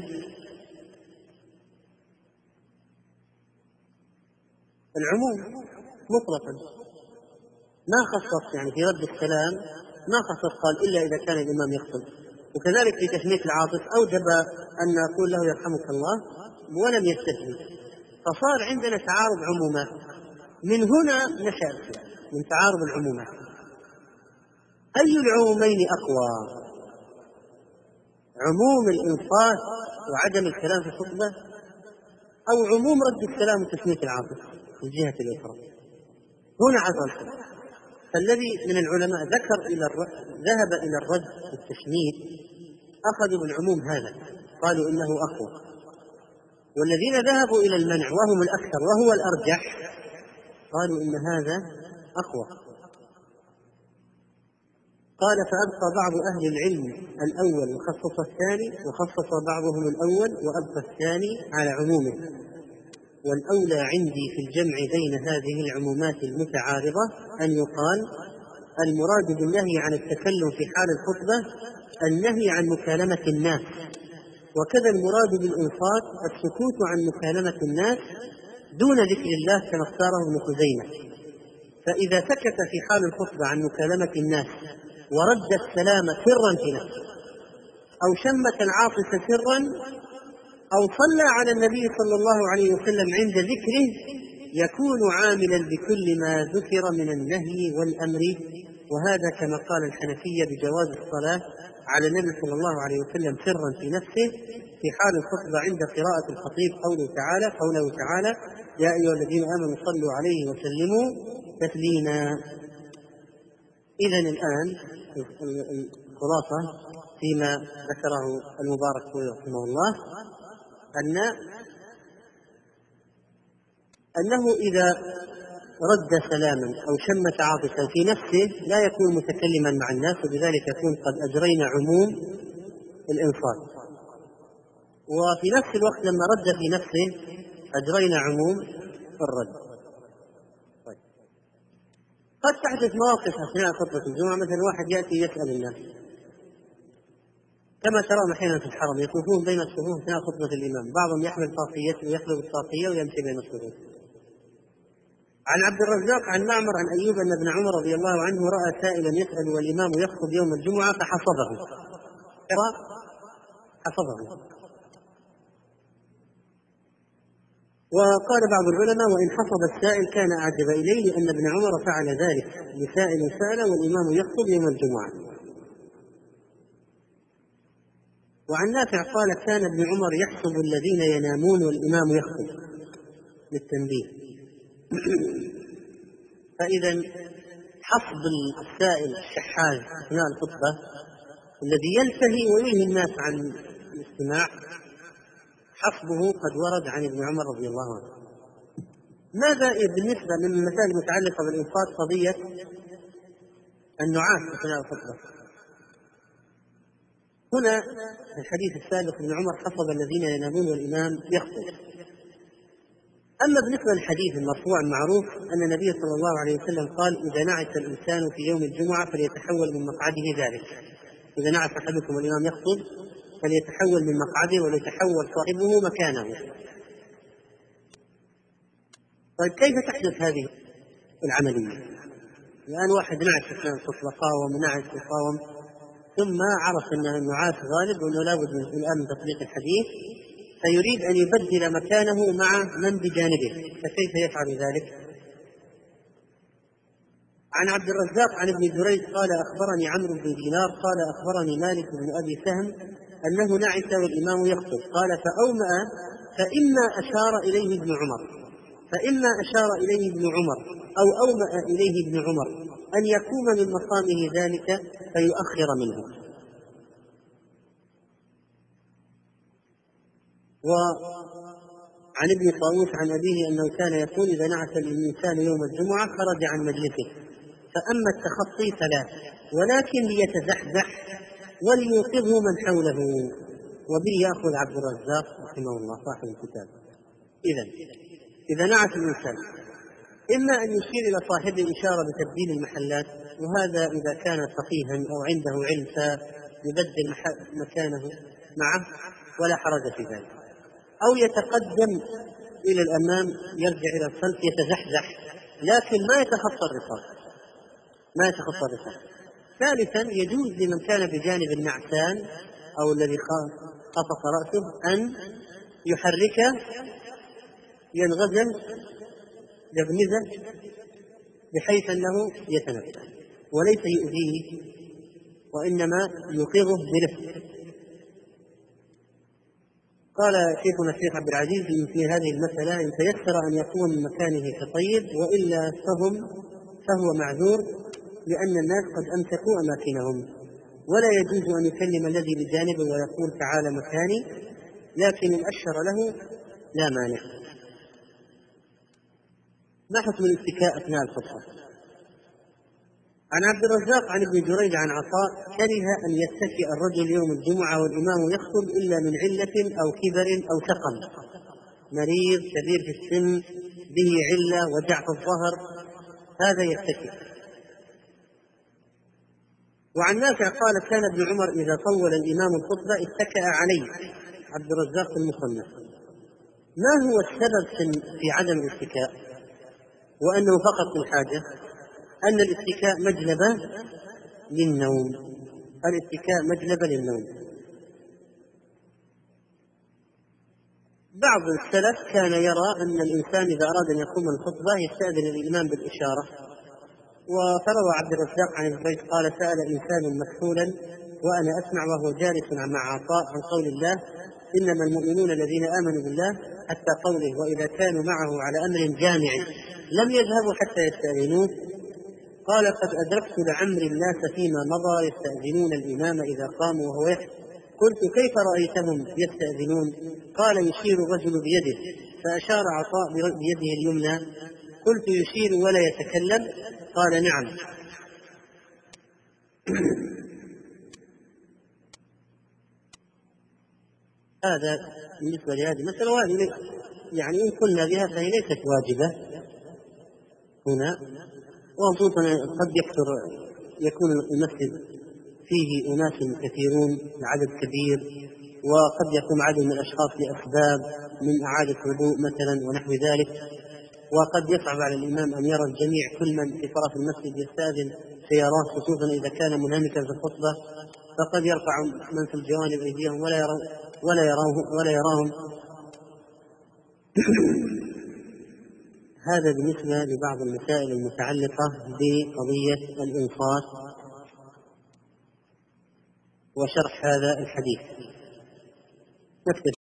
العموم مطلقا، ما خصص يعني في رد السلام ما خصص قال إلا إذا كان الإمام يخطب. وكذلك في تشميت العاطف أوجب أن نقول له يرحمك الله ولم يستثني، فصار عندنا تعارض عمومات. من هنا نشأ الخلاف، من تعارض العمومات. أي العمومين أقوى؟ عموم الإنصات وعدم الكلام في الخطبة، أو عموم رد السلام وتشميت العاطف في الجهة الأخرى؟ هنا حصل الخلاف. فالذي من العلماء ذكر إلى ذهب إلى الرد والتشميت أخذوا بالعموم هذا، قالوا إنه أقوى. والذين ذهبوا إلى المنع وهم الأكثر وهو الأرجح قالوا إن هذا أقوى. قال فأبقى بعض أهل العلم الأول وخصص الثاني، وخصص بعضهم الأول وأبقى الثاني على عمومه. والأولى عندي في الجمع بين هذه العمومات المتعارضة أن يقال المراد بالنهي عن التكلم في حال الخطبة النهي عن مكالمة الناس، وكذا المراد بالإنصات السكوت عن مكالمة الناس دون ذكر الله كما اختاره ابن خزيمة. فإذا سكت في حال الخطبة عن مكالمة الناس ورد السلام سرا في نفسه، أو شمت العاطفة سرا، أو صلى على النبي صلى الله عليه وسلم عند ذكره، يكون عاملا بكل ما ذكر من النهي والأمر. وهذا كما قال الحنفية بجواز الصلاة على النبي صلى الله عليه وسلم سرا في نفسه في حال الخطبة عند قراءة الخطيب قوله تعالى قوله تعالى يا أيها الذين آمنوا صلوا عليه وسلموا تسليما. إذن الآن الخلاصة فيما ذكره المبارك رحمه الله أن أنه إذا رد سلاما أو شمت عاطفا في نفسه لا يكون متكلما مع الناس، وبذلك يكون قد أجرينا عموم الإنصات. وفي نفس الوقت لما رد في نفسه أجرينا عموم الرد. طيب. قد تحدث مواقف أثناء خطبة الجمعة، مثلا واحد يأتي يسأل الناس كما ترون أحيانا في الحرم يطوفون بين الصفوف أثناء خطبة الإمام، بعضهم يحمل طاقيته ويحلب الطاقية ويمشي بين الصفوف. عن عبد الرزاق عن معمر عن أيوب أن ابن عمر رضي الله عنه رأى سائلا يسأل والإمام يخطب يوم الجمعة فحفظه حفظه وقال بعض العلماء وإن حفظ السائل كان أعجب إليه لأن ابن عمر فعل ذلك لسائل سأل والإمام يخطب يوم الجمعة. وعن نافع قال كان ابن عمر يحسب الذين ينامون والإمام يخطب للتنبيه. فإذا حفظ السائل الشحاذ أثناء الخطبة الذي يلتهي ويلهي الناس عن الاستماع حفظه قد ورد عن ابن عمر رضي الله عنه. ماذا بالنسبة من المسائل المتعلقة بالإنصات قضية النعاس أثناء الخطبة؟ هنا الحديث السابق ابن عمر حفظ الذين ينامون والإمام يخطب. أما بالنسبة للحديث المرفوع المعروف أن النبي صلى الله عليه وسلم قال إذا نعس الإنسان في يوم الجمعة فليتحول من مقعده ذلك، إذا نعس أحدكم والإمام يخطب فليتحول من مقعده وليتحول صاحبه مكانه. طيب كيف تحدث هذه العملية؟ الآن واحد نعس أثناء الخطبة قاوم نعس وقاوم ثم عرف أن النعاس غالب وأنه لابد من الآن من تطبيق الحديث فيريد أن يبدل مكانه مع من بجانبه، فكيف يفعل ذلك؟ عن عبد الرزاق عن ابن جريج قال أخبرني عمرو بن دينار قال أخبرني مالك بن أبي سهم أنه نعس والإمام يخطب قال فأومأ فإما أشار إليه ابن عمر فإما أشار إليه ابن عمر أو أومأ إليه ابن عمر أن يقوم من مقامه ذلك فيؤخر منه. وعن ابن طاووس عن أبيه أنه كان يقول إذا نعس الإنسان يوم الجمعة خرج عن مجلسه فأما التخطي فلا، ولكن ليتزحزح وليوقظه من حوله. وبه يأخذ عبد الرزاق رحمه الله صاحب الكتاب. إذن إذا نعت الإنسان إما أن يشير إلى صاحب الإشارة بتبديل المحلات، وهذا إذا كان فقيها أو عنده علم فيبدل مكانه معه ولا حرج في ذلك، أو يتقدم إلى الأمام يرجع إلى الخلف يتزحزح لكن ما يتخطى الرصاص ما يتخطى الرصاص. ثالثا يجوز لمن كان بجانب النعسان أو الذي خفق رأسه أن يحرك ينغزل يغمزه بحيث أنه يتنفس وليس يؤذيه وإنما يوقظه برفق. قال شيخنا الشيخ عبد العزيز في هذه المسألة: إن تيسر أن يقوم من مكانه كطيب، وإلا فهم فهو معذور لأن الناس قد أمسكوا أماكنهم، ولا يجوز أن يكلم الذي بجانبه ويقول تعالى مكاني، لكن إن أشر له لا مانع. ما حكم الاتكاء أثناء الخطبة؟ عن عبد الرزاق عن ابن جريج عن عطاء: كره أن يتكئ الرجل يوم الجمعة والإمام يخطب إلا من علة أو كبر أو سقم، مريض كبير في السن به علة وجع في الظهر، هذا يتكئ. وعن نافع قال: كان ابن عمر إذا طول الإمام الخطبة اتكأ عليه. عبد الرزاق المصنف. ما هو السبب في عدم الاتكاء وأنه فقط الحاجة؟ أن الاتكاء مجلبة للنوم الاتكاء مجلبة للنوم. بعض السلف كان يرى أن الإنسان إذا أراد أن يقوم الخطبة يستأذن الإمام بالإشارة. وفروى عبد الرزاق عن البيت قال: سأل إنسان مكحولا وأنا أسمع وهو جالس مع عطاء عن قول الله: إنما المؤمنون الذين آمنوا بالله، حتى قوله: وإذا كانوا معه على أمر جامع لم يذهبوا حتى يستأذنوه. قال: قد أدركت لعمر الناس فيما مضى يستأذنون الإمام إذا قاموا وهو يخطب. قلت: كيف رأيتهم يستأذنون؟ قال: يشير الرجل بيده، فأشار عطاء بيده اليمنى. قلت: يشير ولا يتكلم؟ قال: نعم. هذا بالنسبة لهذه المسألة، وهذه يعني إن قلنا بها فهي ليست واجبة هنا، وخصوصا قد يكثر يكون المسجد فيه أناس كثيرون عدد كبير، وقد يقوم عدد من الأشخاص لأسباب من إعادة وضوء مثلا ونحو ذلك، وقد يصعب على الإمام أن يرى الجميع، كل من في طرف المسجد يستأذن سيارات، خصوصا إذا كان منهمكا في الخطبة، فقد يرفع من في الجوانب أيديهم ولا يرى ولا يراه ولا يراهم. هذا بالنسبة لبعض المسائل المتعلقة بقضية الإنصات وشرح هذا الحديث.